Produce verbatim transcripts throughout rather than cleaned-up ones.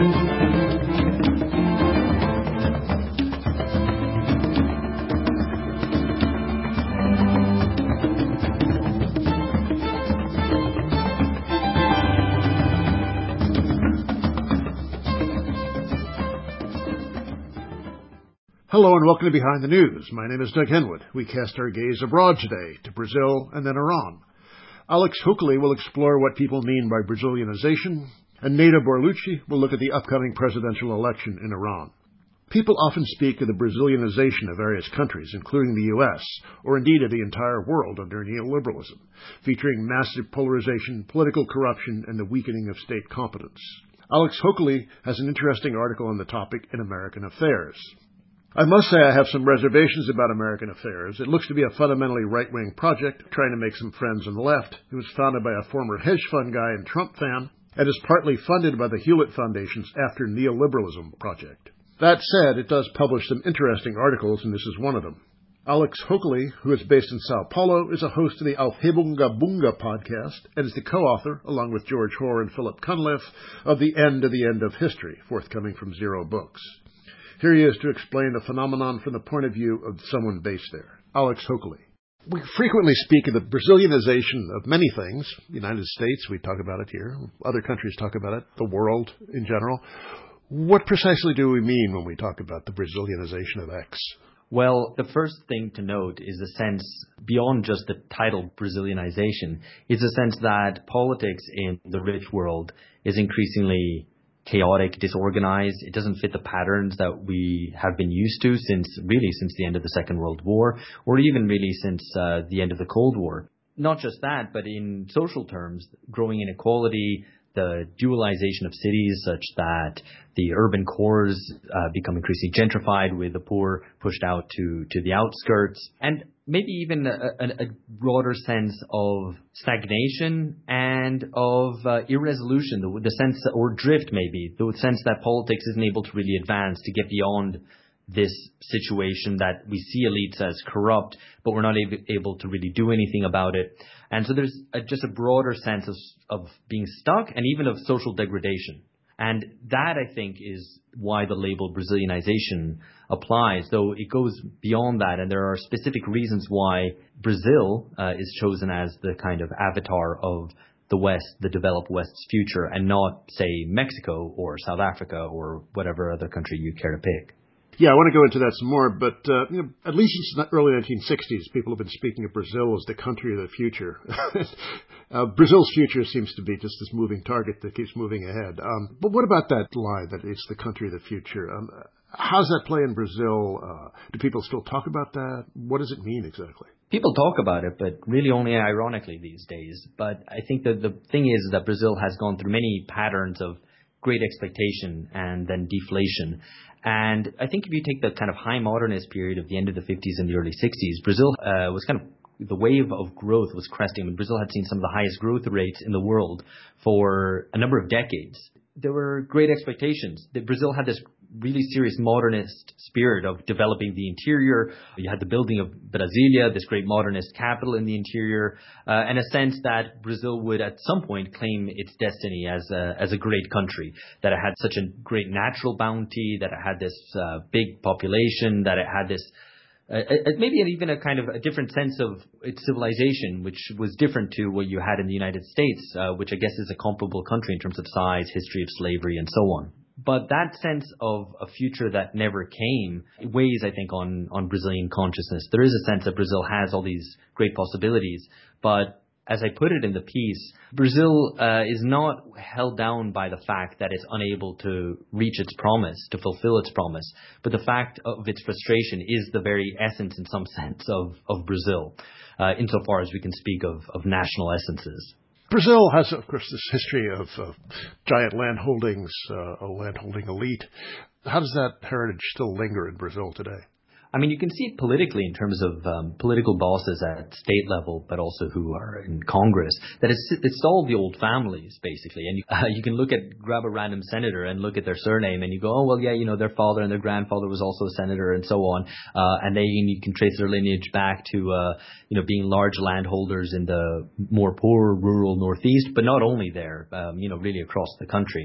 Hello and welcome to Behind the News. My name is Doug Henwood. We cast our gaze abroad today to Brazil and then Iran. Alex Hochuli will explore what people mean by Brazilianization, and Neda Borlucci will look at the upcoming presidential election in Iran. People often speak of the Brazilianization of various countries, including the U S, or indeed of the entire world under neoliberalism, featuring massive polarization, political corruption, and the weakening of state competence. Alex Hochuli has an interesting article on the topic in American Affairs. I must say I have some reservations about American Affairs. It looks to be a fundamentally right-wing project trying to make some friends on the left. It was founded by a former hedge fund guy and Trump fan, and is partly funded by the Hewlett Foundation's After Neoliberalism project. That said, it does publish some interesting articles, and this is one of them. Alex Hochuli, who is based in Sao Paulo, is a host of the Aufhebunga Bunga podcast, and is the co-author, along with George Hoare and Philip Cunliffe, of The End of the End of History, forthcoming from Zero Books. Here he is to explain the phenomenon from the point of view of someone based there. Alex Hochuli. We frequently speak of the Brazilianization of many things. The United States, we talk about it here. Other countries talk about it. The world in general. What precisely do we mean when we talk about the Brazilianization of X? Well, the first thing to note is the sense, beyond just the title Brazilianization, is the sense that politics in the rich world is increasingly chaotic, disorganized. It doesn't fit the patterns that we have been used to since, really, since the end of the Second World War, or even really since uh, the end of the Cold War. Not just that, but in social terms, growing inequality, the dualization of cities such that the urban cores uh, become increasingly gentrified with the poor pushed out to, to the outskirts, and maybe even a, a, a broader sense of stagnation and of uh, irresolution, the, the sense, or drift maybe, the sense that politics isn't able to really advance to get beyond this situation that we see elites as corrupt, but we're not able, able to really do anything about it. And so there's a, just a broader sense of, of being stuck and even of social degradation. And that, I think, is why the label Brazilianization applies, though it goes beyond that. And there are specific reasons why Brazil uh, is chosen as the kind of avatar of the West, the developed West's future, and not, say, Mexico or South Africa or whatever other country you care to pick. Yeah, I want to go into that some more, but uh, you know, at least since the early nineteen sixties, people have been speaking of Brazil as the country of the future. uh, Brazil's future seems to be just this moving target that keeps moving ahead. Um, but what about that line that it's the country of the future? Um, how does that play in Brazil? Uh, do people still talk about that? What does it mean exactly? People talk about it, but really only ironically these days. But I think that the thing is that Brazil has gone through many patterns of great expectation and then deflation. And I think if you take the kind of high modernist period of the end of the fifties and the early sixties, Brazil uh, was kind of, the wave of growth was cresting. I mean, Brazil had seen some of the highest growth rates in the world for a number of decades. There were great expectations. Brazil had this really serious modernist spirit of developing the interior. You had the building of Brasilia, this great modernist capital in the interior, uh, and a sense that Brazil would at some point claim its destiny as a, as a great country, that it had such a great natural bounty, that it had this uh, big population, that it had this Uh, maybe even a kind of a different sense of its civilization, which was different to what you had in the United States, uh, which I guess is a comparable country in terms of size, history of slavery, and so on. But that sense of a future that never came weighs, I think, on, on Brazilian consciousness. There is a sense that Brazil has all these great possibilities, but as I put it in the piece, Brazil uh, is not held down by the fact that it's unable to reach its promise, to fulfill its promise. But the fact of its frustration is the very essence, in some sense, of, of Brazil, uh, insofar as we can speak of, of national essences. Brazil has, of course, this history of uh, giant land holdings, uh, a land holding elite. How does that heritage still linger in Brazil today? I mean, you can see it politically in terms of um, political bosses at state level, but also who are in Congress, that it's, it's all the old families, basically. And you, uh, you can look at, grab a random senator and look at their surname and you go, oh, well, yeah, you know, their father and their grandfather was also a senator and so on. Uh, and they, and you can trace their lineage back to, uh, you know, being large landholders in the more poor rural Northeast, but not only there, um, you know, really across the country.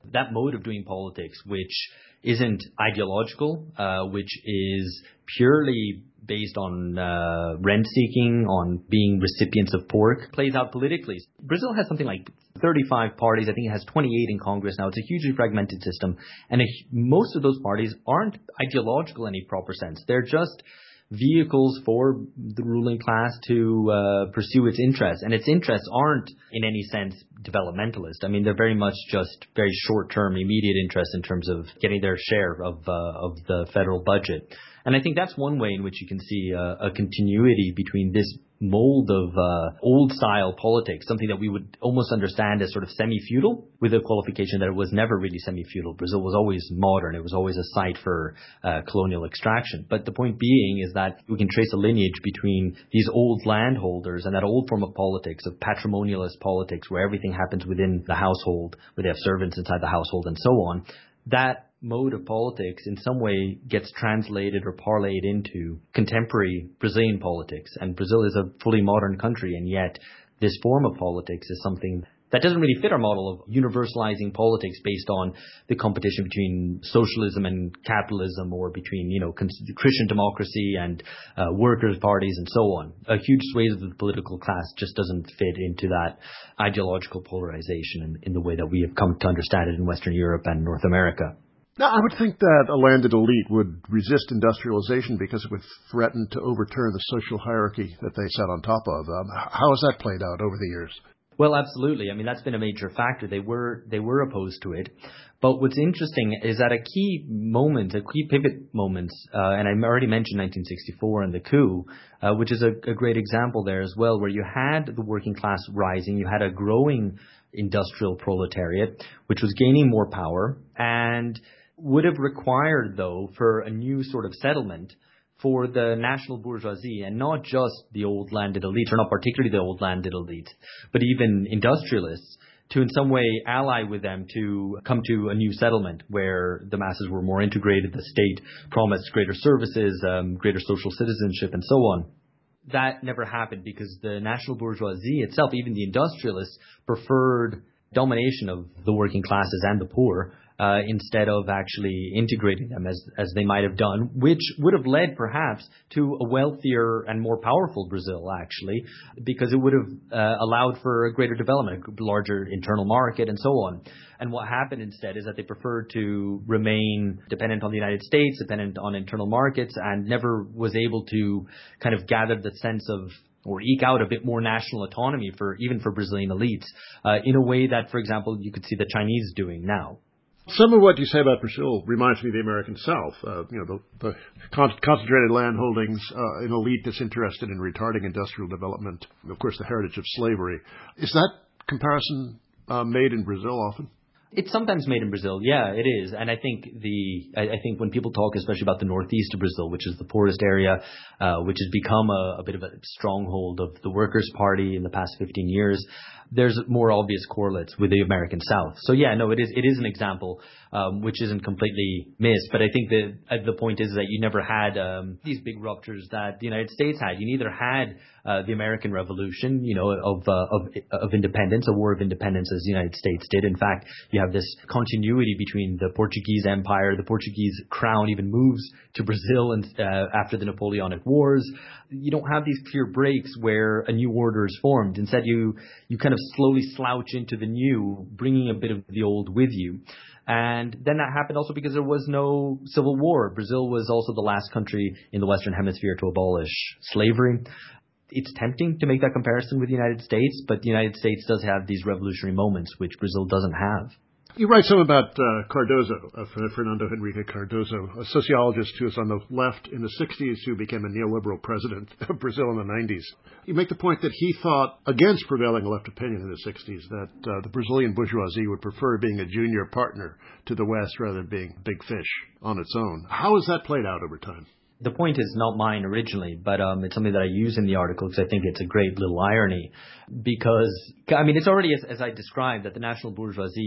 that mode of doing politics, which isn't ideological, uh, which is purely based on uh, rent-seeking, on being recipients of pork, plays out politically. Brazil has something like thirty-five parties. I think it has twenty-eight in Congress now. It's a hugely fragmented system. And a, most of those parties aren't ideological in any proper sense. They're just vehicles for the ruling class to uh, pursue its interests. And its interests aren't, in any sense, developmentalist. I mean, they're very much just very short-term, immediate interests in terms of getting their share of uh, of the federal budget. And I think that's one way in which you can see a, a continuity between this mold of uh, old-style politics, something that we would almost understand as sort of semi-feudal, with the qualification that it was never really semi-feudal. Brazil was always modern. It was always a site for uh, colonial extraction. But the point being is that we can trace a lineage between these old landholders and that old form of politics, of patrimonialist politics, where everything happens within the household, where they have servants inside the household and so on. That mode of politics in some way gets translated or parlayed into contemporary Brazilian politics. And Brazil is a fully modern country, and yet this form of politics is something that doesn't really fit our model of universalizing politics based on the competition between socialism and capitalism, or between, you know, Christian democracy and uh, workers' parties and so on. A huge swathe of the political class just doesn't fit into that ideological polarization in, in the way that we have come to understand it in Western Europe and North America. Now, I would think that a landed elite would resist industrialization because it would threaten to overturn the social hierarchy that they sat on top of. Um, how has that played out over the years? Well, absolutely. I mean, that's been a major factor. They were they were opposed to it. But what's interesting is that a key moment, a key pivot moment, uh, and I already mentioned nineteen sixty-four and the coup, uh, which is a, a great example there as well, where you had the working class rising, you had a growing industrial proletariat, which was gaining more power, and would have required, though, for a new sort of settlement for the national bourgeoisie, and not just the old landed elites, or not particularly the old landed elites, but even industrialists, to in some way ally with them to come to a new settlement where the masses were more integrated, the state promised greater services, um, greater social citizenship, and so on. That never happened because the national bourgeoisie itself, even the industrialists, preferred domination of the working classes and the poor, Uh, instead of actually integrating them as as they might have done, which would have led perhaps to a wealthier and more powerful Brazil, actually, because it would have uh, allowed for a greater development, a larger internal market, and so on. And what happened instead is that they preferred to remain dependent on the United States, dependent on internal markets, and never was able to kind of gather the sense of or eke out a bit more national autonomy for even for Brazilian elites uh, in a way that, for example, you could see the Chinese doing now. Some of what you say about Brazil reminds me of the American South. Uh, you know, the, the con- concentrated land holdings, uh, an elite that's interested in retarding industrial development, of course, the heritage of slavery. Is that comparison uh, made in Brazil often? It's sometimes made in Brazil, yeah, it is. And I think the I, I think when people talk, especially about the northeast of Brazil, which is the poorest area, uh, which has become a, a bit of a stronghold of the Workers' Party in the past fifteen years, there's more obvious correlates with the American South. So yeah, no, it is it is an example um, which isn't completely missed. But I think that uh, the point is that you never had um, these big ruptures that the United States had. You neither had uh, the American Revolution, you know, of, uh, of of independence, a war of independence, as the United States did. In fact, you have this continuity between the Portuguese Empire. The Portuguese crown even moves to Brazil and uh, after the Napoleonic Wars. You don't have these clear breaks where a new order is formed. Instead, you you kind of slowly slouch into the new, bringing a bit of the old with you. And then that happened also because there was no civil war. Brazil was also the last country in the Western Hemisphere to abolish slavery. It's tempting to make that comparison with the United States, but the United States does have these revolutionary moments, which Brazil doesn't have. You write some about uh, Cardoso, uh, Fernando Henrique Cardoso, a sociologist who was on the left in the sixties who became a neoliberal president of Brazil in the nineties. You make the point that he thought, against prevailing left opinion in the sixties, that uh, the Brazilian bourgeoisie would prefer being a junior partner to the West rather than being big fish on its own. How has that played out over time? The point is not mine originally, but um, it's something that I use in the article because I think it's a great little irony. Because, I mean, it's already, as, as I described, that the national bourgeoisie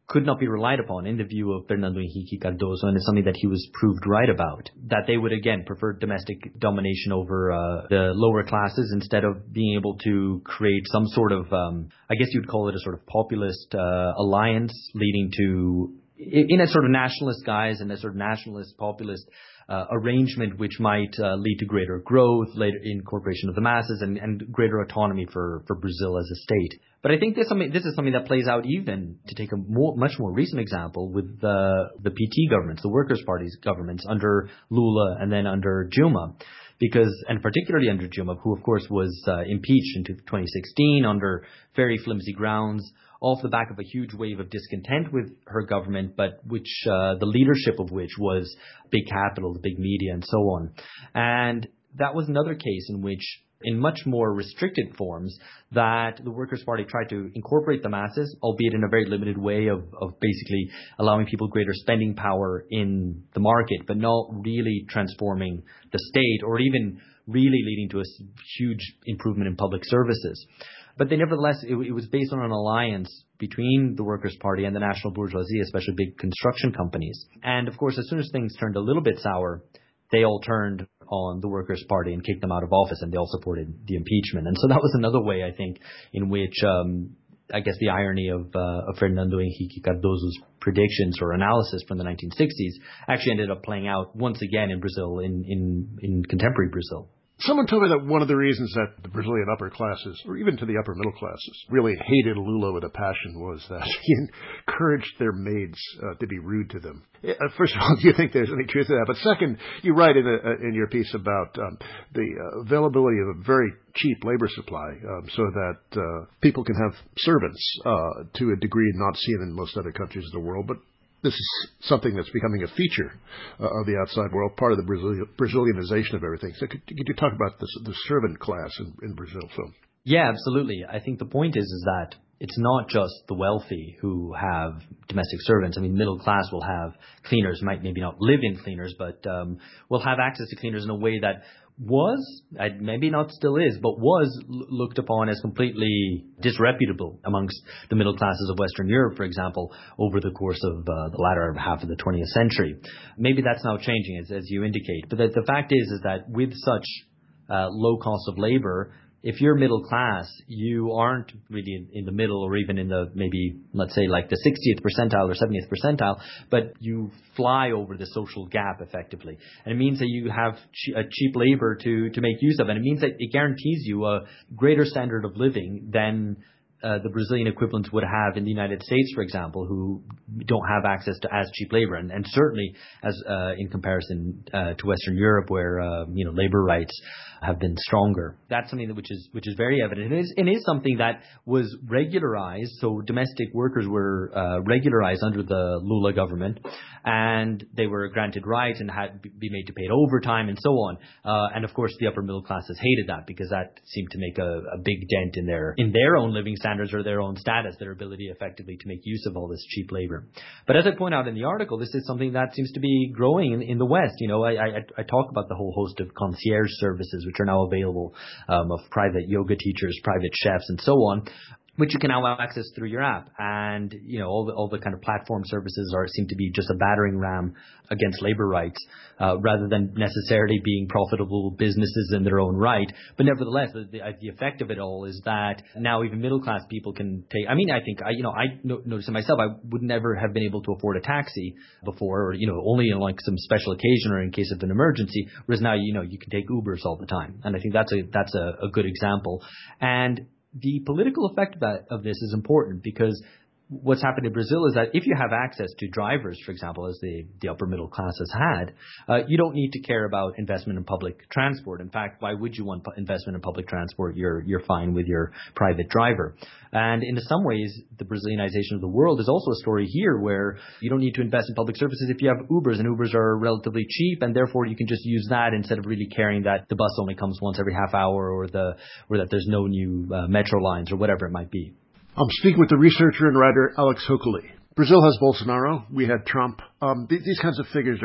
could not be relied upon in the view of Fernando Henrique Cardoso, and it's something that he was proved right about, that they would again prefer domestic domination over uh, the lower classes instead of being able to create some sort of, um, I guess you'd call it a sort of populist uh, alliance leading to, in a sort of nationalist guise and a sort of nationalist populist uh, arrangement which might uh, lead to greater growth, later incorporation of the masses, and, and greater autonomy for, for Brazil as a state. But I think this, this is something that plays out even, to take a more, much more recent example, with the, the P T governments, the Workers' Party's governments under Lula and then under Dilma. Because, and particularly under Dilma, who of course was uh, impeached in twenty sixteen under very flimsy grounds, off the back of a huge wave of discontent with her government, but which uh, the leadership of which was big capital, the big media, and so on. And that was another case in which, in much more restricted forms, that the Workers' Party tried to incorporate the masses, albeit in a very limited way of, of basically allowing people greater spending power in the market, but not really transforming the state or even really leading to a huge improvement in public services. But they nevertheless, it, it was based on an alliance between the Workers' Party and the national bourgeoisie, especially big construction companies. And of course, as soon as things turned a little bit sour, they all turned on the Workers' Party and kicked them out of office, and they all supported the impeachment. And so that was another way, I think, in which um, I guess the irony of, uh, of Fernando Henrique Cardoso's predictions or analysis from the nineteen sixties actually ended up playing out once again in Brazil, in, in, in contemporary Brazil. Someone told me that one of the reasons that the Brazilian upper classes, or even to the upper middle classes, really hated Lula with a passion was that he encouraged their maids uh, to be rude to them. Uh, first of all, do you think there's any truth to that? But second, you write in, a, in your piece about um, the uh, availability of a very cheap labor supply um, so that uh, people can have servants uh, to a degree not seen in most other countries of the world, but this is something that's becoming a feature uh, of the outside world, part of the Brazil- Brazilianization of everything. So could, could you talk about this, the servant class in, in Brazil? So, yeah, absolutely. I think the point is, is that it's not just the wealthy who have domestic servants. I mean, middle class will have cleaners, might maybe not live in cleaners, but um, will have access to cleaners in a way that was, maybe not still is, but was looked upon as completely disreputable amongst the middle classes of Western Europe, for example, over the course of uh, the latter half of the twentieth century. Maybe that's now changing, as, as you indicate. But the, the fact is, is that with such uh, low cost of labor, if you're middle class, you aren't really in, in the middle or even in the maybe, let's say, like the sixtieth percentile or seventieth percentile, but you fly over the social gap effectively. And it means that you have che- a cheap labor to, to make use of. And it means that it guarantees you a greater standard of living than Uh, the Brazilian equivalents would have in the United States, for example, who don't have access to as cheap labor, and, and certainly as uh, in comparison uh, to Western Europe, where uh, you know labor rights have been stronger. That's something that which is which is very evident. It is, it is something that was regularized. So domestic workers were uh, regularized under the Lula government, and they were granted rights and had be made to pay overtime and so on. Uh, and of course, the upper middle classes hated that because that seemed to make a, a big dent in their in their own living standards. Standards or their own status, their ability effectively to make use of all this cheap labor. But as I point out in the article, this is something that seems to be growing in, in the West. You know, I, I, I talk about the whole host of concierge services which are now available, um, of private yoga teachers, private chefs, and so on, which you can now access through your app. And, you know, all the, all the kind of platform services are seem to be just a battering ram against labor rights, uh, rather than necessarily being profitable businesses in their own right. But nevertheless, the, the, the effect of it all is that now even middle class people can take, I mean, I think, I, you know, I no, noticed it myself, I would never have been able to afford a taxi before, or, you know, only in like some special occasion or in case of an emergency, whereas now, you know, you can take Ubers all the time. And I think that's a, that's a, a good example. And the political effect of, that, of this is important because what's happened in Brazil is that if you have access to drivers, for example, as the, the upper middle class has had, uh, you don't need to care about investment in public transport. In fact, why would you want investment in public transport? You're, you're fine with your private driver. And in some ways, the Brazilianization of the world is also a story here where you don't need to invest in public services if you have Ubers, and Ubers are relatively cheap, and therefore you can just use that instead of really caring that the bus only comes once every half hour or the or that there's no new uh, metro lines or whatever it might be. I'm speaking with the researcher and writer Alex Hochuli. Brazil has Bolsonaro. We had Trump. Um, th- these kinds of figures are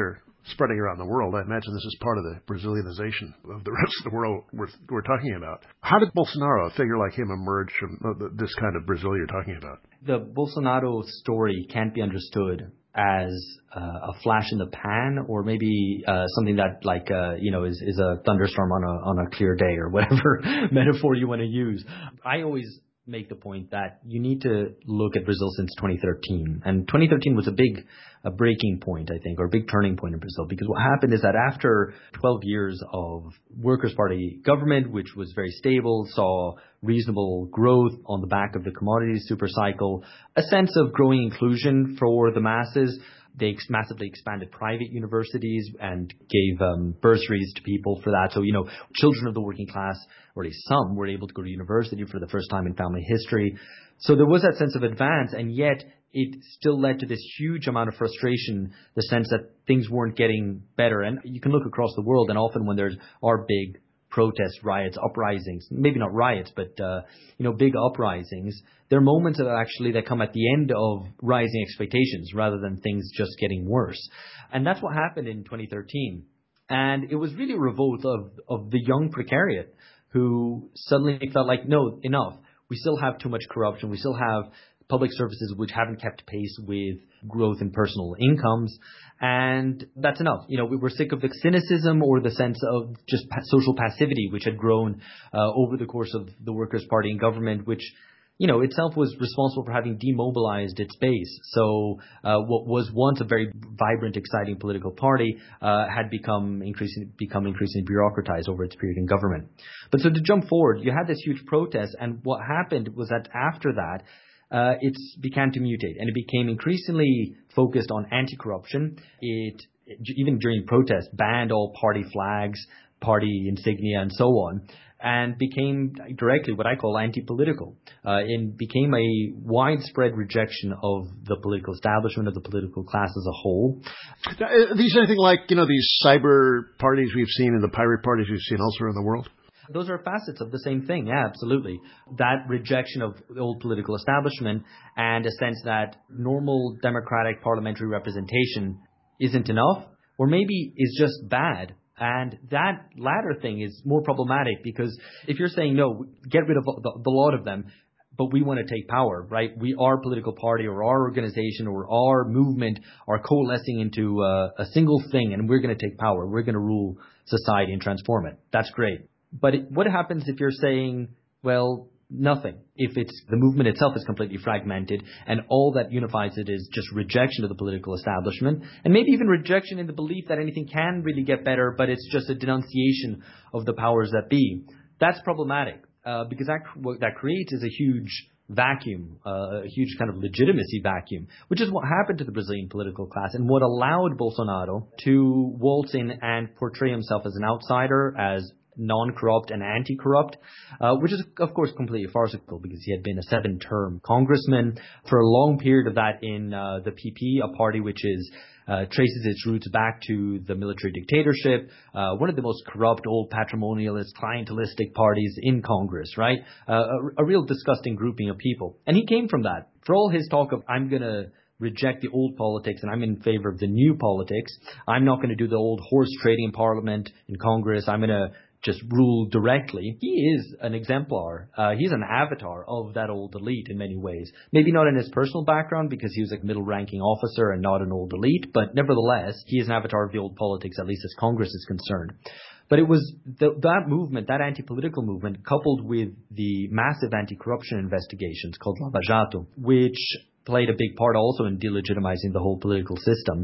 spreading around the world. I imagine this is part of the Brazilianization of the rest of the world we're, we're talking about. How did Bolsonaro, a figure like him, emerge from this kind of Brazil you're talking about? The Bolsonaro story can't be understood as uh, a flash in the pan, or maybe uh, something that, like, uh, you know, is, is a thunderstorm on a on a clear day, or whatever metaphor you want to use. I always make the point that you need to look at Brazil since twenty thirteen. And twenty thirteen was a big a breaking point, I think, or a big turning point in Brazil, because what happened is that after twelve years of Workers' Party government, which was very stable, saw reasonable growth on the back of the commodities super cycle, a sense of growing inclusion for the masses. They ex- massively expanded private universities and gave um, bursaries to people for that. So, you know, children of the working class, or at least some, were able to go to university for the first time in family history. So there was that sense of advance, and yet it still led to this huge amount of frustration, the sense that things weren't getting better. And you can look across the world, and often when there's are big protests, riots, uprisings, maybe not riots, but, uh, you know, big uprisings, there are moments that actually that come at the end of rising expectations rather than things just getting worse. And that's what happened in twenty thirteen. And it was really a revolt of, of the young precariat who suddenly felt like, no, enough. We still have too much corruption. We still have public services which haven't kept pace with growth in personal incomes. And that's enough. You know, we were sick of the cynicism or the sense of just pa- social passivity, which had grown uh, over the course of the Workers' Party and government, which, you know, itself was responsible for having demobilized its base. So uh, what was once a very vibrant, exciting political party uh, had become increasingly, become increasingly bureaucratized over its period in government. But so to jump forward, you had this huge protest, and what happened was that after that, Uh, it began to mutate, and it became increasingly focused on anti-corruption. It, even during protests, banned all party flags, party insignia, and so on, and became directly what I call anti-political. Uh, and became a widespread rejection of the political establishment, of the political class as a whole. Now, are these anything like, you know, these cyber parties we've seen and the pirate parties we've seen elsewhere in the world? Those are facets of the same thing. Yeah, absolutely. That rejection of the old political establishment and a sense that normal democratic parliamentary representation isn't enough, or maybe is just bad. And that latter thing is more problematic, because if you're saying, no, get rid of the, the lot of them, but we want to take power, right? We, our political party or our organization or our movement are coalescing into uh, a single thing, and we're going to take power. We're going to rule society and transform it. That's great. But it, what happens if you're saying, well, nothing? If it's the movement itself is completely fragmented and all that unifies it is just rejection of the political establishment, and maybe even rejection in the belief that anything can really get better, but it's just a denunciation of the powers that be. That's problematic uh, because that what that creates is a huge vacuum, uh, a huge kind of legitimacy vacuum, which is what happened to the Brazilian political class and what allowed Bolsonaro to waltz in and portray himself as an outsider, as non-corrupt and anti-corrupt, uh, which is, of course, completely farcical, because he had been a seven-term congressman for a long period of that in uh, the P P, a party which is uh, traces its roots back to the military dictatorship, uh, one of the most corrupt, old patrimonialist, clientelistic parties in Congress, right? Uh, a, a real disgusting grouping of people. And he came from that. For all his talk of, I'm going to reject the old politics and I'm in favor of the new politics, I'm not going to do the old horse trading in Parliament, in Congress, I'm going to just rule directly. He is an exemplar. Uh, he's an avatar of that old elite in many ways. Maybe not in his personal background, because he was a middle-ranking officer and not an old elite, but nevertheless, he is an avatar of the old politics, at least as Congress is concerned. But it was the, that movement, that anti-political movement, coupled with the massive anti-corruption investigations called Lava Jato, which played a big part also in delegitimizing the whole political system,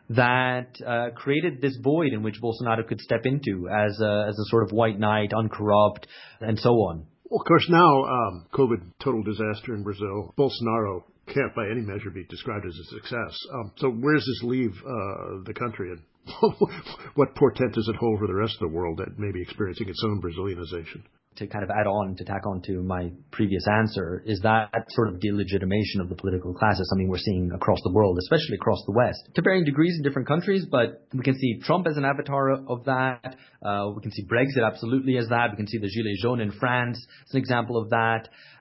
that uh, created this void in which Bolsonaro could step into as a, as a sort of white knight, uncorrupt, and so on. Well, of course, now, um, COVID, total disaster in Brazil. Bolsonaro can't by any measure be described as a success. Um, so where does this leave uh, the country, and what portent does it hold for the rest of the world that may be experiencing its own Brazilianization? To kind of add on, to tack on to my previous answer, is that sort of delegitimation of the political class is something we're seeing across the world, especially across the West, to varying degrees in different countries. But we can see Trump as an avatar of that. Uh, we can see Brexit absolutely as that. We can see the Gilets jaunes in France as an example of that.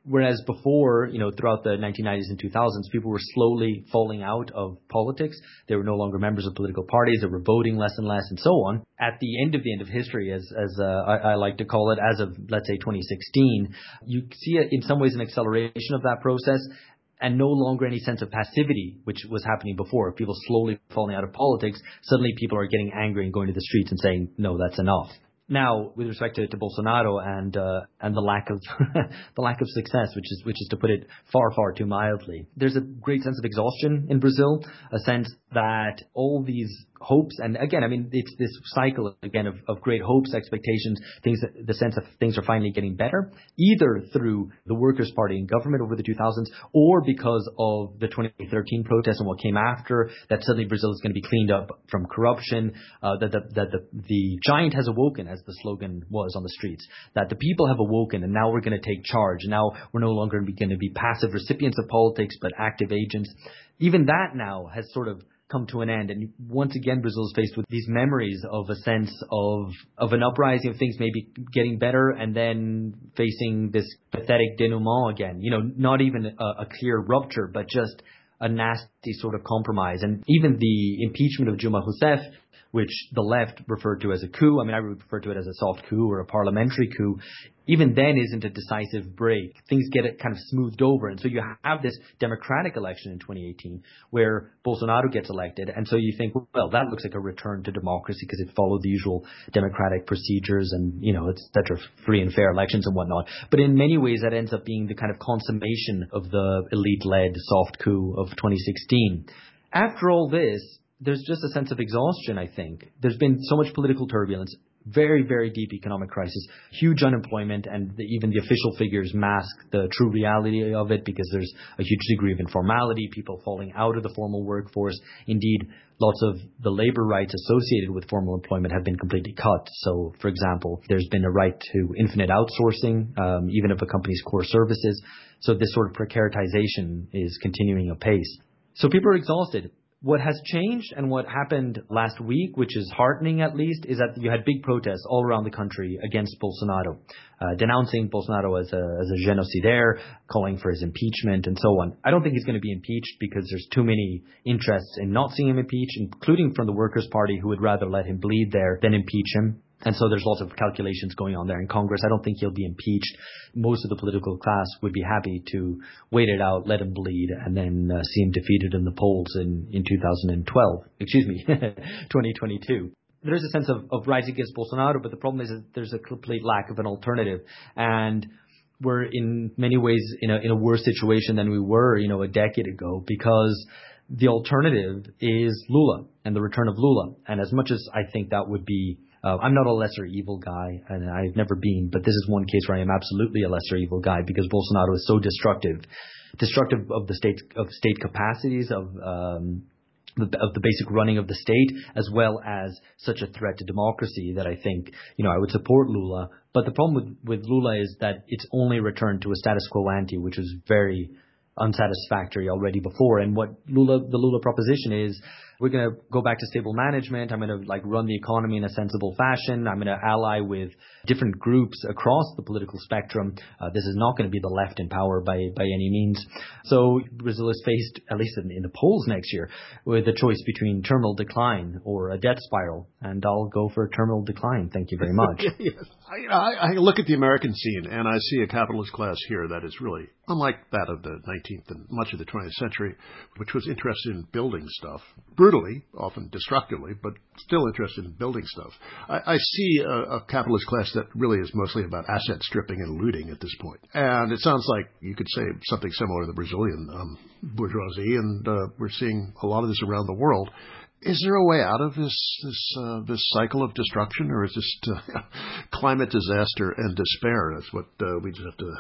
Whereas before, you know, throughout the nineteen nineties and two thousands, people were slowly falling out of politics. They were no longer members of political parties. They were voting less and less and so on. At the end of the end of history, as as uh, I, I like to call it, as of, let's say, twenty sixteen, you see in some ways an acceleration of that process and no longer any sense of passivity, which was happening before. People slowly falling out of politics. Suddenly people are getting angry and going to the streets and saying, no, that's enough. Now, with respect to, to Bolsonaro and uh, and the lack of the lack of success, which is which is to put it far far too mildly, there's a great sense of exhaustion in Brazil, a sense that all these hopes, and again, I mean, it's this cycle again of, of great hopes, expectations, things, that, the sense that things are finally getting better, either through the Workers' Party in government over the two thousands, or because of the twenty thirteen protests and what came after, that suddenly Brazil is going to be cleaned up from corruption, uh, that, the, that the, the giant has awoken, as the slogan was on the streets, that the people have awoken and now we're going to take charge. Now we're no longer going to be passive recipients of politics, but active agents. Even that now has sort of come to an end. And once again, Brazil is faced with these memories of a sense of of an uprising, of things maybe getting better, and then facing this pathetic denouement again. You know, not even a, a clear rupture, but just a nasty sort of compromise. And even the impeachment of Dilma Rousseff, which the left referred to as a coup. I mean, I would refer to it as a soft coup or a parliamentary coup. Even then isn't a decisive break. Things get it kind of smoothed over. And so you have this democratic election in twenty eighteen where Bolsonaro gets elected. And so you think, well, that looks like a return to democracy because it followed the usual democratic procedures and, you know, et cetera, free and fair elections and whatnot. But in many ways, that ends up being the kind of consummation of the elite-led soft coup of twenty sixteen. After all this, there's just a sense of exhaustion, I think. There's been so much political turbulence, very, very deep economic crisis, huge unemployment, and the, even the official figures mask the true reality of it because there's a huge degree of informality, people falling out of the formal workforce. Indeed, lots of the labor rights associated with formal employment have been completely cut. So, for example, there's been a right to infinite outsourcing, um, even of a company's core services. So this sort of precaritization is continuing apace. So people are exhausted. What has changed and what happened last week, which is heartening at least, is that you had big protests all around the country against Bolsonaro, uh, denouncing Bolsonaro as a, as a genocidaire, calling for his impeachment and so on. I don't think he's going to be impeached because there's too many interests in not seeing him impeached, including from the Workers' Party, who would rather let him bleed there than impeach him. And so there's lots of calculations going on there in Congress. I don't think he'll be impeached. Most of the political class would be happy to wait it out, let him bleed, and then uh, see him defeated in the polls in, in two thousand twelve. Excuse me, twenty twenty-two. There's a sense of, of rising against Bolsonaro, but the problem is that there's a complete lack of an alternative. And we're in many ways in a, in a worse situation than we were, you know, a decade ago, because the alternative is Lula and the return of Lula. And as much as I think that would be Uh, I'm not a lesser evil guy, and I've never been, but this is one case where I am absolutely a lesser evil guy because Bolsonaro is so destructive, destructive of the state, of state capacities, of um, the, of the basic running of the state, as well as such a threat to democracy that I think, you know, I would support Lula. But the problem with, with Lula is that it's only returned to a status quo ante, which was very unsatisfactory already before. And what Lula, the Lula proposition is, we're going to go back to stable management. I'm going to like run the economy in a sensible fashion. I'm going to ally with different groups across the political spectrum. Uh, this is not going to be the left in power by, by any means. So Brazil is faced, at least in, in the polls next year, with a choice between terminal decline or a debt spiral. And I'll go for terminal decline. Thank you very much. Yes. I, I look at the American scene and I see a capitalist class here that is really unlike that of the nineteenth and much of the twentieth century, which was interested in building stuff. Brutally, often destructively, but still interested in building stuff. I, I see a, a capitalist class that really is mostly about asset stripping and looting at this point. And it sounds like you could say something similar to the Brazilian um, bourgeoisie, and uh, we're seeing a lot of this around the world. Is there a way out of this this uh, this cycle of destruction, or is this uh, climate disaster and despair? That's what uh, we just have to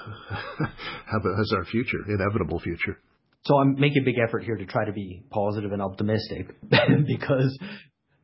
have as our future, inevitable future. So I'm making a big effort here to try to be positive and optimistic because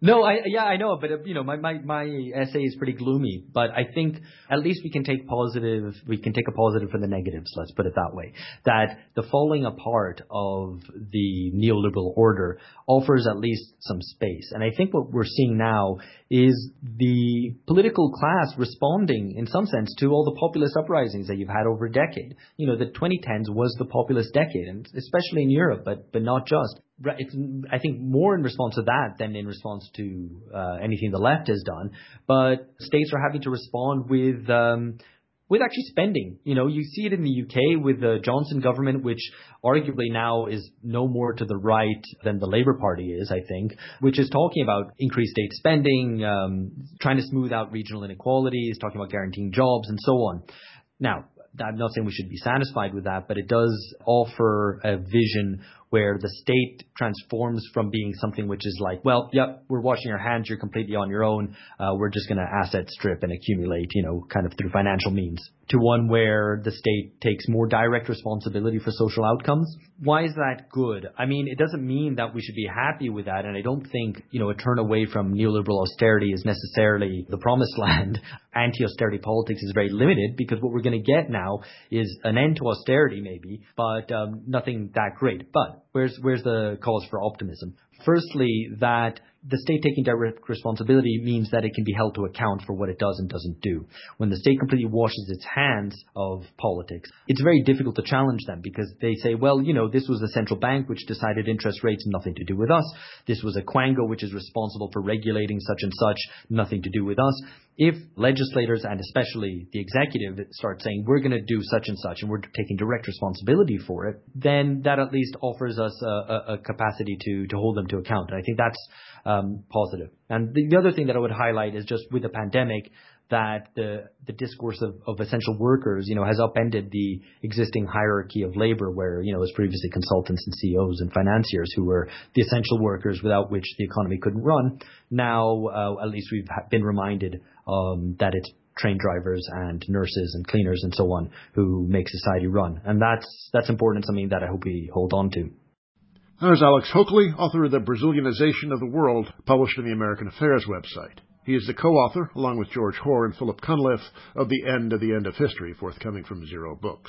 No, I yeah, I know, but uh, you know, my, my my essay is pretty gloomy. But I think at least we can take positive. We can take a positive for the negatives. Let's put it that way. That the falling apart of the neoliberal order offers at least some space. And I think what we're seeing now is the political class responding, in some sense, to all the populist uprisings that you've had over a decade. You know, the twenty tens was the populist decade, and especially in Europe, but but not just. It's, I think, more in response to that than in response to uh, anything the left has done. But states are having to respond with um, with actually spending. You know, you see it in the U K with the Johnson government, which arguably now is no more to the right than the Labour Party is, I think, which is talking about increased state spending, um, trying to smooth out regional inequalities, talking about guaranteeing jobs and so on. Now, I'm not saying we should be satisfied with that, but it does offer a vision where the state transforms from being something which is like, well, yep, we're washing our hands, you're completely on your own, uh, we're just going to asset strip and accumulate, you know, kind of through financial means, to one where the state takes more direct responsibility for social outcomes. Why is that good? I mean, it doesn't mean that we should be happy with that, and I don't think, you know, a turn away from neoliberal austerity is necessarily the promised land. Anti-austerity politics is very limited, because what we're going to get now is an end to austerity maybe, but um, nothing that great. But Where's where's the cause for optimism? Firstly, that the state taking direct responsibility means that it can be held to account for what it does and doesn't do. When the state completely washes its hands of politics, it's very difficult to challenge them, because they say, well, you know, this was the central bank which decided interest rates, nothing to do with us. This was a quango which is responsible for regulating such and such, nothing to do with us. If legislators, and especially the executive, start saying we're going to do such and such and we're taking direct responsibility for it, then that at least offers us a, a, a capacity to, to hold them to account. And I think that's um, positive. And the, the other thing that I would highlight is just with the pandemic, that the the discourse of, of essential workers, you know, has upended the existing hierarchy of labor, where, you know, it was previously consultants and C E Os and financiers who were the essential workers without which the economy couldn't run. Now, uh, at least we've been reminded um, that it's train drivers and nurses and cleaners and so on who make society run. And that's that's important, something that I hope we hold on to. There's Alex Hochuli, author of The Brazilianization of the World, published in the American Affairs website. He is the co-author, along with George Hoare and Philip Cunliffe, of The End of the End of History, forthcoming from Zero Books.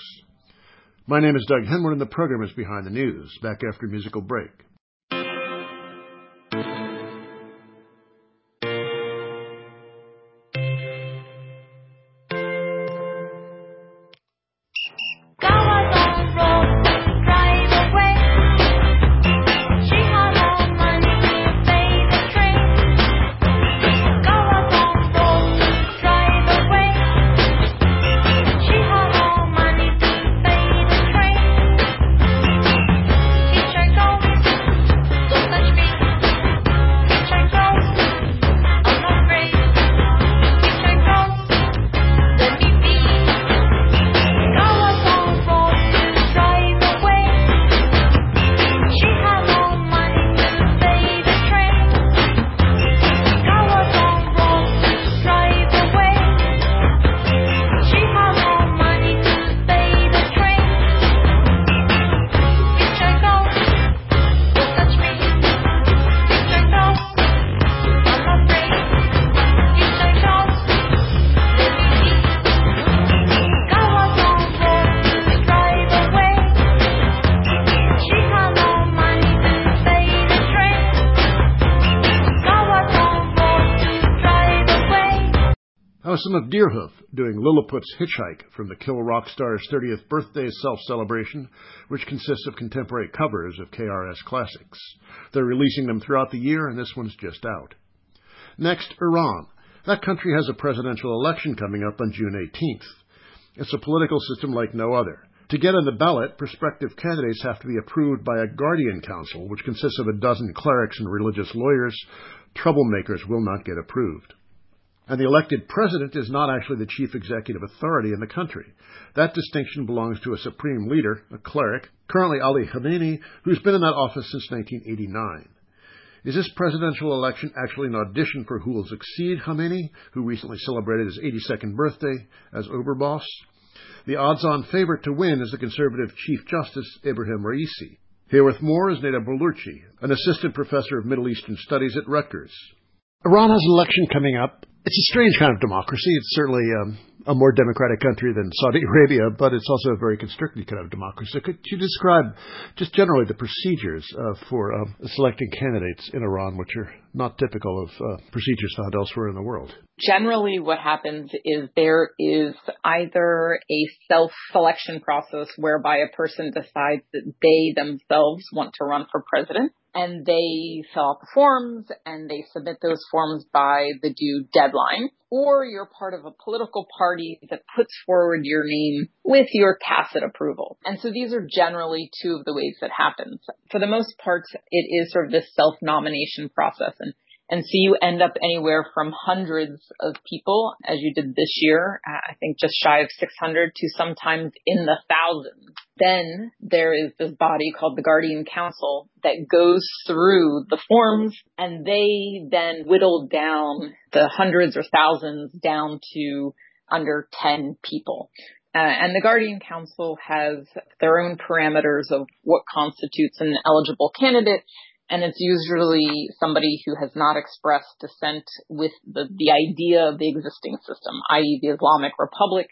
My name is Doug Henwood, and the program is Behind the News, back after a musical break. Some of Deerhoof doing Lilliput's Hitchhike from the Kill Rock Star's thirtieth birthday self-celebration, which consists of contemporary covers of K R S classics. They're releasing them throughout the year, and this one's just out. Next, Iran. That country has a presidential election coming up on June eighteenth. It's a political system like no other. To get on the ballot, prospective candidates have to be approved by a guardian council, which consists of a dozen clerics and religious lawyers. Troublemakers will not get approved. And the elected president is not actually the chief executive authority in the country. That distinction belongs to a supreme leader, a cleric, currently Ali Khamenei, who's been in that office since nineteen eighty-nine. Is this presidential election actually an audition for who will succeed Khamenei, who recently celebrated his eighty-second birthday as Oberboss? The odds-on favorite to win is the conservative Chief Justice Ebrahim Raisi. Here with more is Neda Boulurchi, an assistant professor of Middle Eastern Studies at Rutgers. Iran has an election coming up. It's a strange kind of democracy. It's certainly um, a more democratic country than Saudi Arabia, but it's also a very constricted kind of democracy. Could you describe just generally the procedures uh, for uh, selecting candidates in Iran, which are not typical of uh, procedures found elsewhere in the world? Generally, what happens is there is either a self-selection process whereby a person decides that they themselves want to run for president, and they fill out the forms and they submit those forms by the due deadline, or you're part of a political party that puts forward your name with your tacit approval. And so these are generally two of the ways that happens. For the most part, it is sort of this self-nomination process. And And so you end up anywhere from hundreds of people, as you did this year, I think just shy of six hundred, to sometimes in the thousands. Then there is this body called the Guardian Council that goes through the forms, and they then whittle down the hundreds or thousands down to under ten people. Uh, and the Guardian Council has their own parameters of what constitutes an eligible candidate. And it's usually somebody who has not expressed dissent with the, the idea of the existing system, that is the Islamic Republic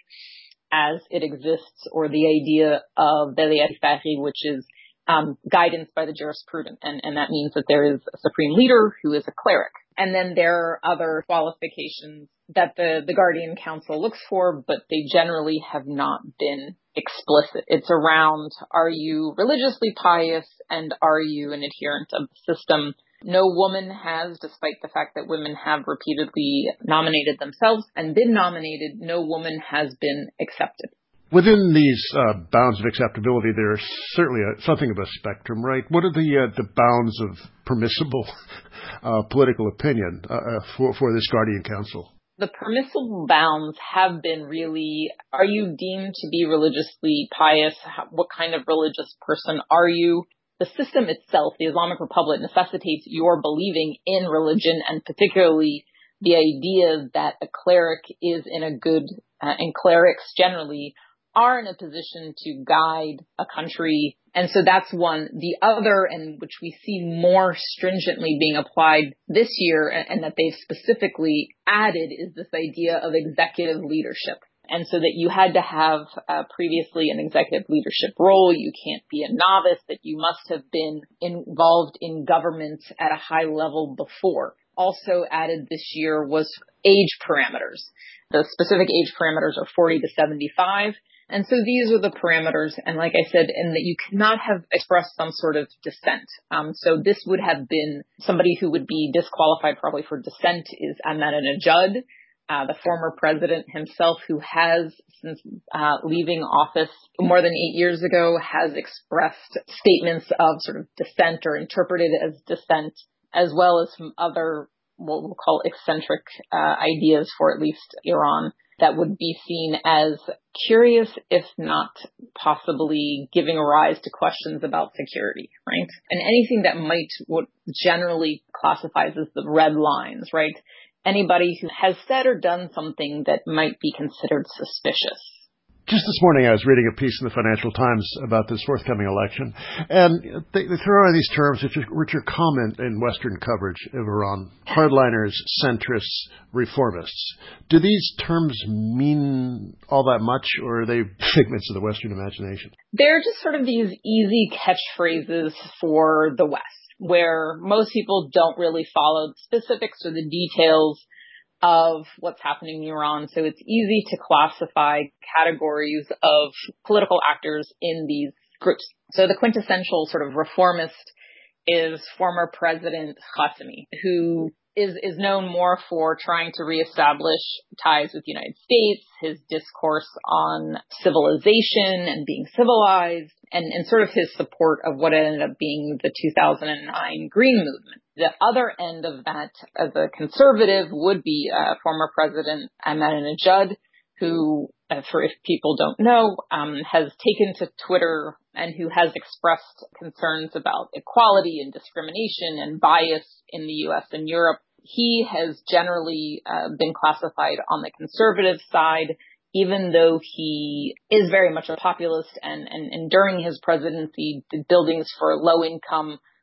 as it exists, or the idea of Velayat Faqih, which is um, guidance by the jurisprudent. And, and that means that there is a supreme leader who is a cleric. And then there are other qualifications that the, the Guardian Council looks for, but they generally have not been explicit. It's around, are you religiously pious and are you an adherent of the system? No woman has, despite the fact that women have repeatedly nominated themselves and been nominated, no woman has been accepted. Within these uh, bounds of acceptability, there's certainly a, something of a spectrum, right? What are the uh, the bounds of permissible uh, political opinion uh, for, for this Guardian Council? The permissible bounds have been really, are you deemed to be religiously pious? How, what kind of religious person are you? The system itself, the Islamic Republic, necessitates your believing in religion, and particularly the idea that a cleric is in a good, uh, and clerics generally are in a position to guide a country. And so that's one. The other, and which we see more stringently being applied this year, and that they've specifically added, is this idea of executive leadership. And so that you had to have uh, previously an executive leadership role. You can't be a novice, that you must have been involved in government at a high level before. Also added this year was age parameters. The specific age parameters are forty to seventy-five. And so these are the parameters. And like I said, and that you cannot have expressed some sort of dissent. Um, so this would have been somebody who would be disqualified probably for dissent is Ahmadinejad, uh, the former president himself, who has, since uh, leaving office more than eight years ago, has expressed statements of sort of dissent or interpreted as dissent, as well as some other what we'll call eccentric uh, ideas for at least Iran, that would be seen as curious, if not possibly giving rise to questions about security, right? And anything that might, what generally classifies as the red lines, right? Anybody who has said or done something that might be considered suspicious. Just this morning, I was reading a piece in the Financial Times about this forthcoming election, and they, they throw out these terms which are, which are common in Western coverage of Iran: hardliners, centrists, reformists. Do these terms mean all that much, or are they figments of the Western imagination? They're just sort of these easy catchphrases for the West, where most people don't really follow the specifics or the details of what's happening in Iran. So it's easy to classify categories of political actors in these groups. So the quintessential sort of reformist is former President Qasemi, who is, is known more for trying to reestablish ties with the United States, his discourse on civilization and being civilized, and, and sort of his support of what ended up being the two thousand nine Green Movement. The other end of that, as a conservative, would be uh, former President Ahmadinejad, who, uh, for if people don't know, um, has taken to Twitter and who has expressed concerns about equality and discrimination and bias in the U S and Europe. He has generally uh, been classified on the conservative side, even though he is very much a populist, and, and, and during his presidency did buildings for low-income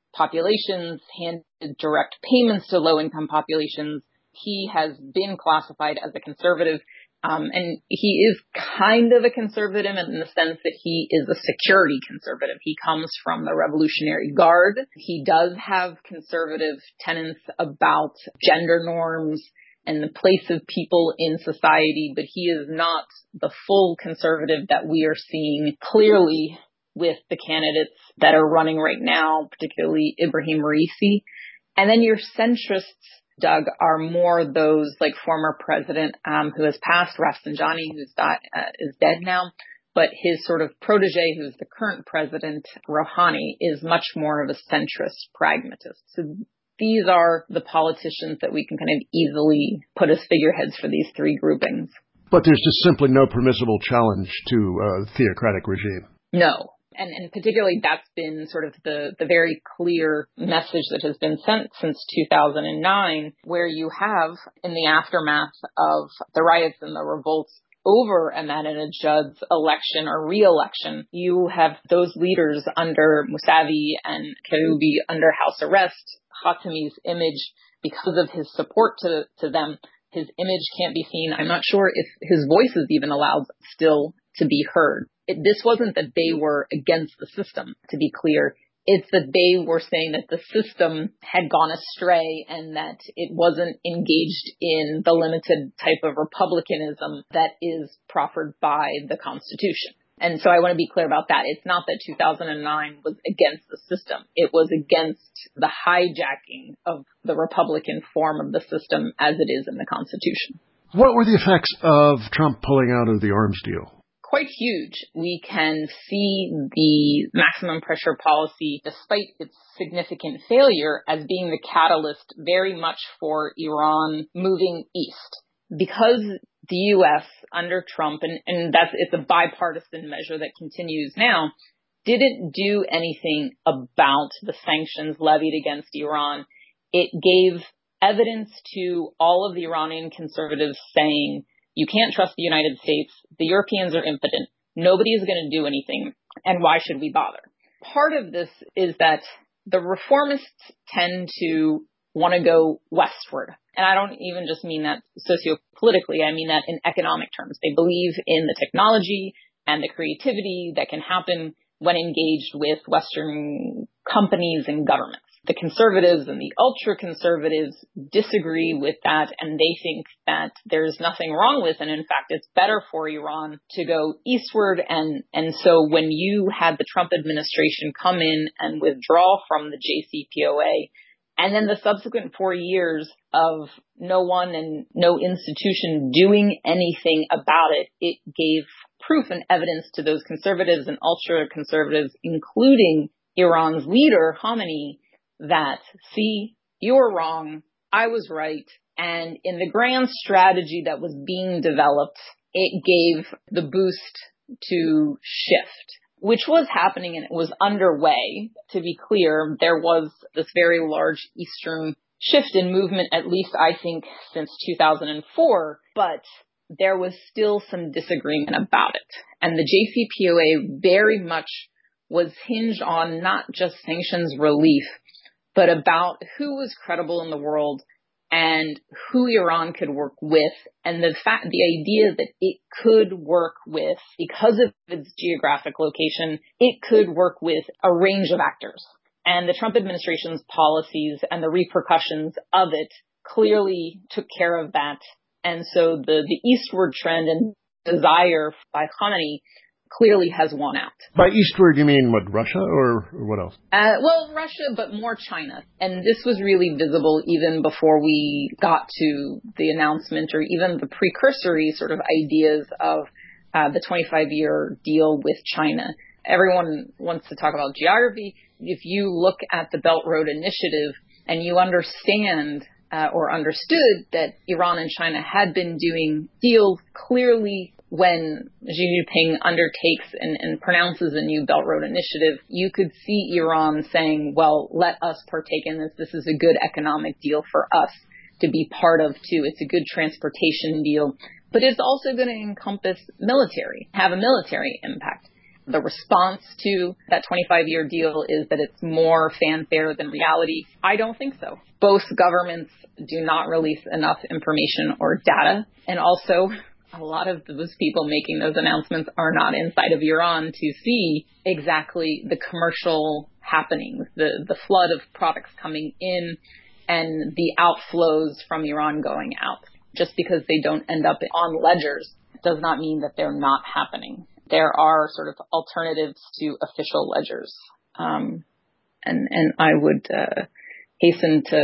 populations, handed direct payments to low-income populations. He has been classified as a conservative, um, and he is kind of a conservative in the sense that he is a security conservative. He comes from the Revolutionary Guard. He does have conservative tenets about gender norms and the place of people in society, but he is not the full conservative that we are seeing clearly with the candidates that are running right now, particularly Ibrahim Raisi. And then your centrists, Doug, are more those like former president um, who has passed, Rafsanjani, who's got, uh, is dead now. But his sort of protege, who's the current president, Rouhani, is much more of a centrist pragmatist. So these are the politicians that we can kind of easily put as figureheads for these three groupings. But there's just simply no permissible challenge to a theocratic regime. No. And, and particularly that's been sort of the, the very clear message that has been sent since two thousand nine, where you have, in the aftermath of the riots and the revolts over Ahmadinejad's election or re-election, you have those leaders under Mousavi and Karoubi under house arrest. Khatami's image, because of his support to, to them, his image can't be seen. I'm not sure if his voice is even allowed still to be heard. It, this wasn't that they were against the system, to be clear. It's that they were saying that the system had gone astray and that it wasn't engaged in the limited type of republicanism that is proffered by the Constitution. And so I want to be clear about that. It's not that two thousand nine was against the system. It was against the hijacking of the Republican form of the system as it is in the Constitution. What were the effects of Trump pulling out of the arms deal? Quite huge. We can see the maximum pressure policy, despite its significant failure, as being the catalyst very much for Iran moving east. Because the U S under Trump, and, and that's it's a bipartisan measure that continues now, didn't do anything about the sanctions levied against Iran. It gave evidence to all of the Iranian conservatives saying, you can't trust the United States. The Europeans are impotent. Nobody is going to do anything. And why should we bother? Part of this is that the reformists tend to want to go westward. And I don't even just mean that sociopolitically. I mean that in economic terms. They believe in the technology and the creativity that can happen when engaged with Western companies and governments. The conservatives and the ultra-conservatives disagree with that, and they think that there's nothing wrong with, and in fact, it's better for Iran to go eastward. And, and so when you had the Trump administration come in and withdraw from the J C P O A, and then the subsequent four years of no one and no institution doing anything about it, it gave proof and evidence to those conservatives and ultra-conservatives, including Iran's leader, Khamenei, that, see, you were wrong, I was right, and in the grand strategy that was being developed, it gave the boost to shift, which was happening and it was underway. To be clear, there was this very large Eastern shift in movement, at least I think since two thousand four, but there was still some disagreement about it. And the J C P O A very much was hinged on not just sanctions relief, but about who was credible in the world and who Iran could work with, and the fact, the idea that it could work with, because of its geographic location, it could work with a range of actors. And the Trump administration's policies and the repercussions of it clearly took care of that. And so the, the eastward trend and desire by Khamenei clearly has won out. By eastward, you mean what, Russia or, or what else? Uh, well, Russia, but more China. And this was really visible even before we got to the announcement or even the precursory sort of ideas of uh, the twenty-five year deal with China. Everyone wants to talk about geography. If you look at the Belt Road Initiative and you understand uh, or understood that Iran and China had been doing deals, clearly when Xi Jinping undertakes and, and pronounces a new Belt Road Initiative, you could see Iran saying, well, let us partake in this. This is a good economic deal for us to be part of, too. It's a good transportation deal. But it's also going to encompass military, have a military impact. the response to that twenty-five-year deal is that it's more fanfare than reality. I don't think so. Both governments do not release enough information or data. And also, a lot of those people making those announcements are not inside of Iran to see exactly the commercial happenings, the, the flood of products coming in and the outflows from Iran going out. Just because they don't end up on ledgers does not mean that they're not happening. There are sort of alternatives to official ledgers. Um, and, and I would uh, hasten to,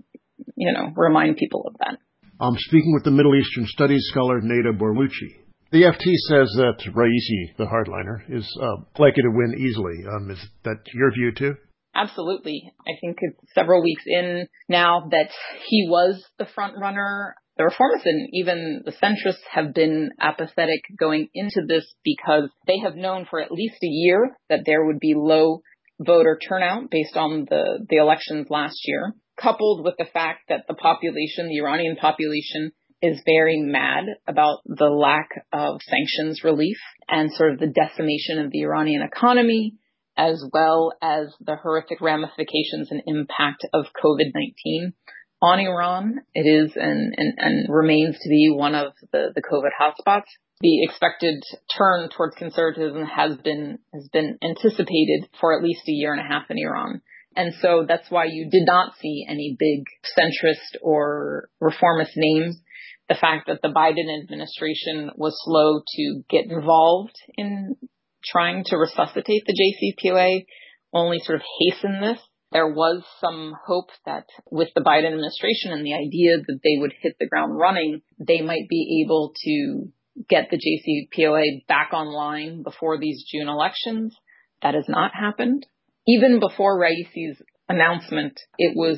you know, remind people of that. I'm speaking with the Middle Eastern Studies scholar Neda Borlucci. The F T says that Raisi, the hardliner, is uh, likely to win easily. Um, is that your view too? Absolutely. I think it's several weeks in now that he was the front runner. The reformists and even the centrists have been apathetic going into this because they have known for at least a year that there would be low voter turnout based on the, the elections last year, coupled with the fact that the population, the Iranian population, is very mad about the lack of sanctions relief and sort of the decimation of the Iranian economy, as well as the horrific ramifications and impact of covid nineteen. On Iran. It is and, and, and remains to be one of the, the COVID hotspots. The expected turn towards conservatism has been has been anticipated for at least a year and a half in Iran. And so that's why you did not see any big centrist or reformist names. The fact that the Biden administration was slow to get involved in trying to resuscitate the J C P O A only sort of hastened this. There was some hope that with the Biden administration and the idea that they would hit the ground running, they might be able to get the J C P O A back online before these June elections. That has not happened. Even before Raisi's announcement, it was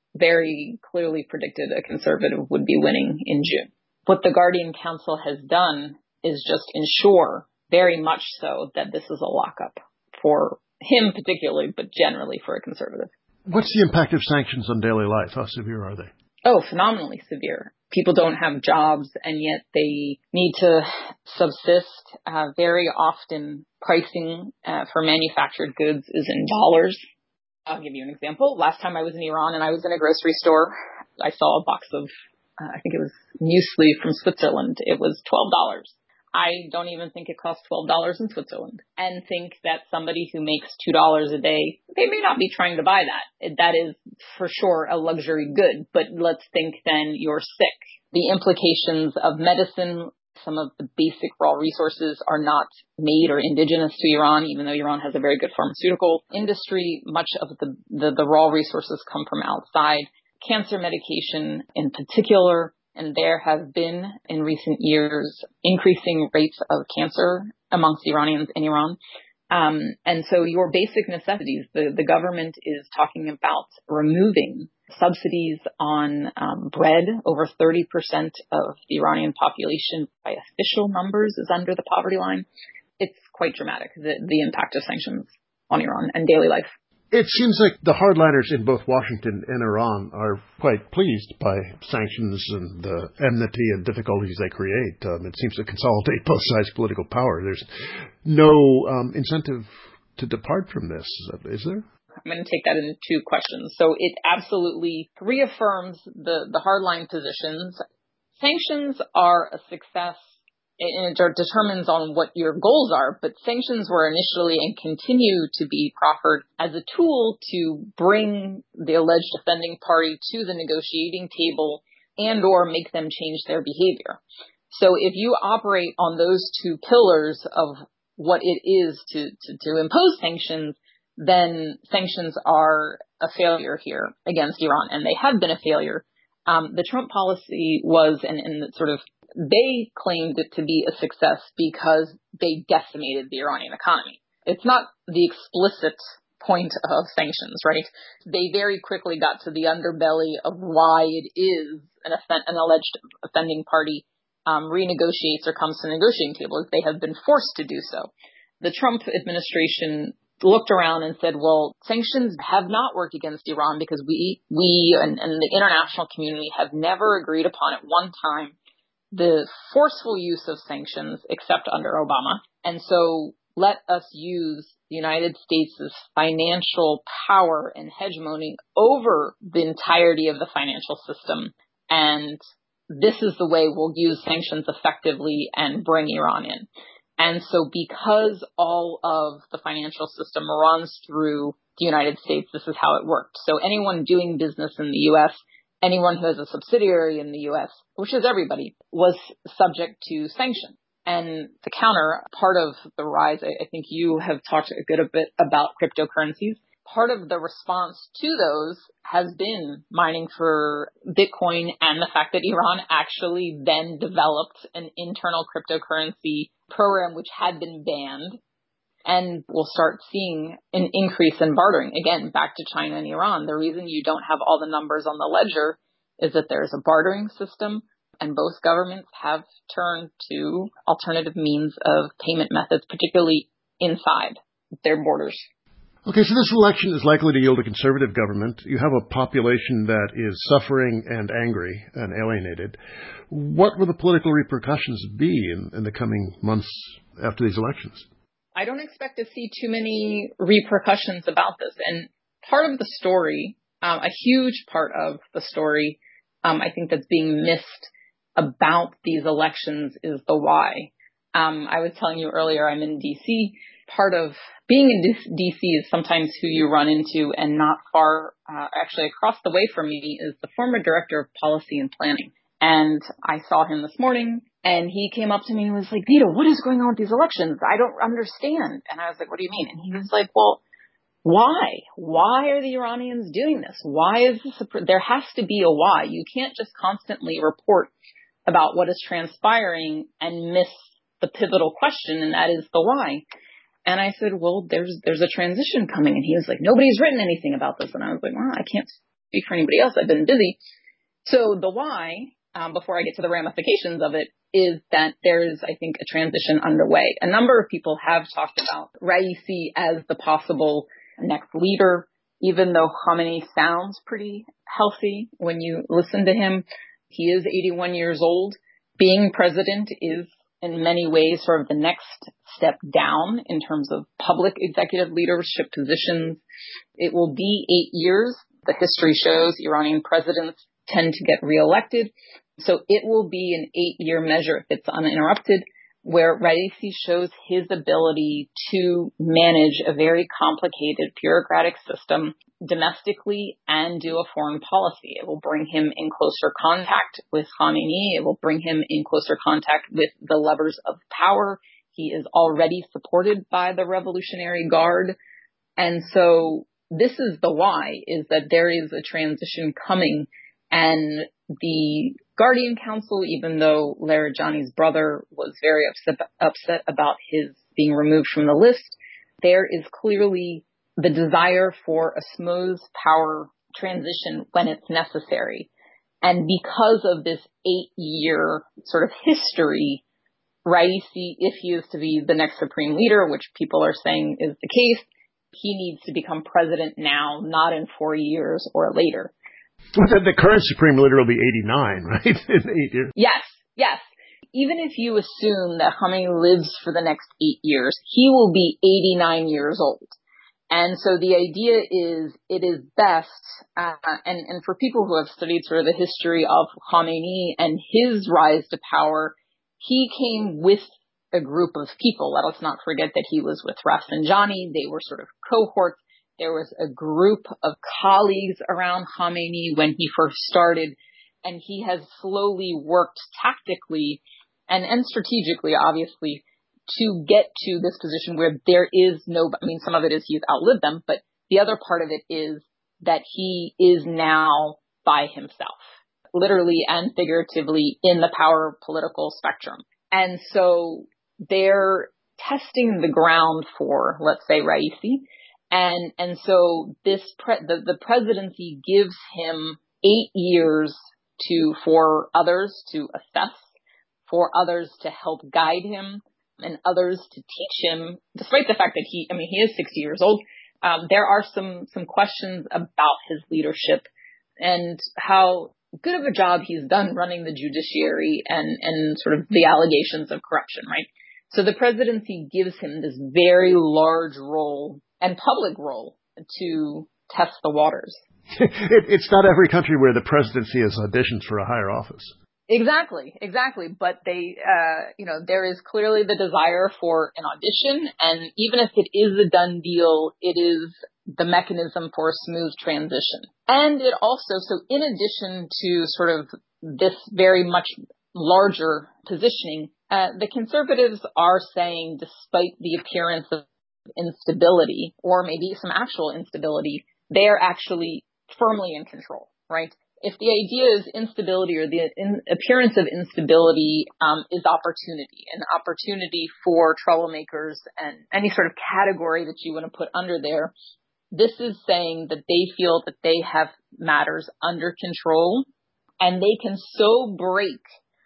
very clearly predicted a conservative would be winning in June. What the Guardian Council has done is just ensure very much so that this is a lockup for him particularly, but generally for a conservative. What's the impact of sanctions on daily life? How severe are they? Oh, phenomenally severe. People don't have jobs, and yet they need to subsist. Uh, very often, pricing uh, for manufactured goods is in dollars. I'll give you an example. Last time I was in Iran and I was in a grocery store, I saw a box of, uh, I think it was muesli from Switzerland. It was twelve dollars. I don't even think it costs twelve dollars in Switzerland, and think that somebody who makes two dollars a day, they may not be trying to buy that. That is for sure a luxury good, but let's think then you're sick. The implications of medicine, some of the basic raw resources are not made or indigenous to Iran, even though Iran has a very good pharmaceutical industry. Much of the, the, the raw resources come from outside. Cancer medication in particular. And there have been, in recent years, increasing rates of cancer amongst Iranians in Iran. Um, and so your basic necessities, the, the government is talking about removing subsidies on um, bread. Over thirty percent of the Iranian population, by official numbers, is under the poverty line. It's quite dramatic, the, the impact of sanctions on Iran and daily life. It seems like the hardliners in both Washington and Iran are quite pleased by sanctions and the enmity and difficulties they create. Um, it seems to consolidate both sides' political power. There's no um, incentive to depart from this, is there? I'm going to take that in two questions. So it absolutely reaffirms the, the hardline positions. Sanctions are a success. And it determines on what your goals are, but sanctions were initially and continue to be proffered as a tool to bring the alleged offending party to the negotiating table and or make them change their behavior. So if you operate on those two pillars of what it is to, to, to impose sanctions, then sanctions are a failure here against Iran, and they have been a failure. Um, the Trump policy was, and, and sort of, they claimed it to be a success because they decimated the Iranian economy. It's not the explicit point of sanctions, right? They very quickly got to the underbelly of why it is an, offend, an alleged offending party um, renegotiates or comes to the negotiating table. They have been forced to do so. The Trump administration looked around and said, well, sanctions have not worked against Iran because we, we and, and the international community have never agreed upon at one time the forceful use of sanctions except under Obama. And so let us use the United States' financial power and hegemony over the entirety of the financial system. And this is the way we'll use sanctions effectively and bring Iran in. And so because all of the financial system runs through the United States, this is how it worked. So anyone doing business in the U S, anyone who has a subsidiary in the U S, which is everybody, was subject to sanctions. And the counter, part of the rise, I think you have talked a good a bit about cryptocurrencies. Part of the response to those has been mining for Bitcoin and the fact that Iran actually then developed an internal cryptocurrency program which had been banned. And we'll start seeing an increase in bartering. Again, back to China and Iran. The reason you don't have all the numbers on the ledger is that there's a bartering system, and both governments have turned to alternative means of payment methods, particularly inside their borders. Okay, so this election is likely to yield a conservative government. You have a population that is suffering and angry and alienated. What will the political repercussions be in, in the coming months after these elections? I don't expect to see too many repercussions about this. And part of the story, um, a huge part of the story, um, I think that's being missed about these elections is the why. Um, I was telling you earlier, I'm in D C. Part of being in D C is sometimes who you run into, and not far, uh, actually across the way from me is the former director of policy and planning. And I saw him this morning, and he came up to me and was like, Vita, what is going on with these elections? I don't understand. And I was like, what do you mean? And he was like, well, why? Why are the Iranians doing this? Why is this? A, there has to be a why. You can't just constantly report about what is transpiring and miss the pivotal question, and that is the why. And I said, well, there's there's a transition coming. And he was like, nobody's written anything about this. And I was like, well, I can't speak for anybody else. I've been busy. So the why, um, before I get to the ramifications of it, is that there's, I think, a transition underway. A number of people have talked about Raisi as the possible next leader, even though Khamenei sounds pretty healthy when you listen to him. He is eighty-one years old. Being president is in many ways sort of the next step down in terms of public executive leadership positions. It will be eight years. The history shows Iranian presidents tend to get reelected. So it will be an eight-year measure if it's uninterrupted, where Raisi shows his ability to manage a very complicated bureaucratic system domestically and do a foreign policy. It will bring him in closer contact with Khamenei. It will bring him in closer contact with the levers of power. He is already supported by the Revolutionary Guard. And so this is the why, is that there is a transition coming, and the Guardian Council, even though Larijani's brother was very upset, upset about his being removed from the list, there is clearly the desire for a smooth power transition when it's necessary. And because of this eight-year sort of history, Raisi, if he is to be the next supreme leader, which people are saying is the case, he needs to become president now, not in four years or later. Well, the, the current supreme leader will be eighty-nine, right? In eight years. Yes, yes. Even if you assume that Khamenei lives for the next eight years, he will be eighty-nine years old. And so the idea is it is best, uh, and, and for people who have studied sort of the history of Khamenei and his rise to power, he came with a group of people. Let us not forget that he was with Rafsanjani. They were sort of cohorts. There was a group of colleagues around Khamenei when he first started, and he has slowly worked tactically and, and strategically, obviously, to get to this position where there is no, I mean, some of it is he's outlived them, but the other part of it is that he is now by himself, literally and figuratively, in the power political spectrum. And so they're testing the ground for, let's say, Raisi. And, and so this, pre- the, the presidency gives him eight years to, for others to assess, for others to help guide him, and others to teach him, despite the fact that he, I mean, he is sixty years old. Um, there are some, some questions about his leadership and how good of a job he's done running the judiciary and, and sort of the allegations of corruption, right? So the presidency gives him this very large role and public role to test the waters. it, it's not every country where the presidency has auditions for a higher office. Exactly, exactly. But they, uh, you know, there is clearly the desire for an audition. And even if it is a done deal, it is the mechanism for a smooth transition. And it also, so in addition to sort of this very much larger positioning, uh, the conservatives are saying, despite the appearance of instability, or maybe some actual instability, they are actually firmly in control, right? If the idea is instability or the in appearance of instability um, is opportunity, an opportunity for troublemakers and any sort of category that you want to put under there, this is saying that they feel that they have matters under control and they can so break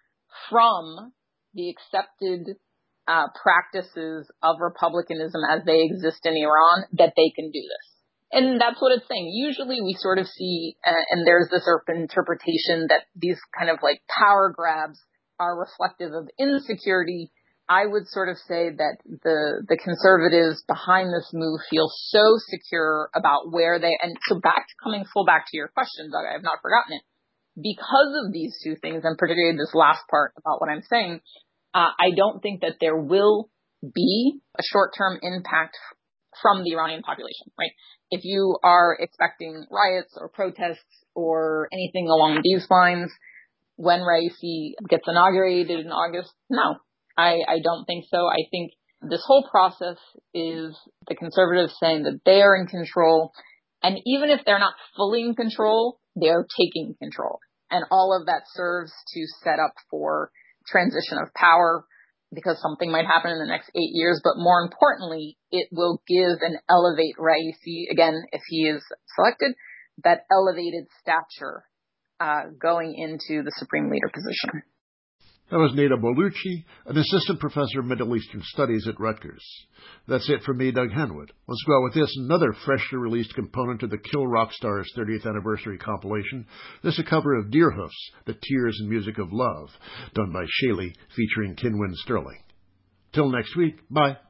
from the accepted uh, practices of republicanism as they exist in Iran that they can do this. And that's what it's saying. Usually we sort of see, uh, and there's this interpretation that these kind of like power grabs are reflective of insecurity. I would sort of say that the, the conservatives behind this move feel so secure about where they, and so back, coming full back to your question, Doug, I have not forgotten it. Because of these two things, and particularly this last part about what I'm saying, uh, I don't think that there will be a short-term impact from the Iranian population, right? If you are expecting riots or protests or anything along these lines when Raisi gets inaugurated in August, no, I, I don't think so. I think this whole process is the conservatives saying that they are in control. And even if they're not fully in control, they're taking control. And all of that serves to set up for transition of power, because something might happen in the next eight years. But more importantly, it will give and elevate Raisi, again, if he is selected, that elevated stature uh, going into the supreme leader position. That was Neda Boluchi, an assistant professor of Middle Eastern Studies at Rutgers. That's it for me, Doug Henwood. Let's go out with this, another freshly released component of the Kill Rock Stars thirtieth anniversary compilation. This is a cover of Deerhoof's The Tears and Music of Love, done by Shaylee, featuring Kinwin Sterling. Till next week, bye.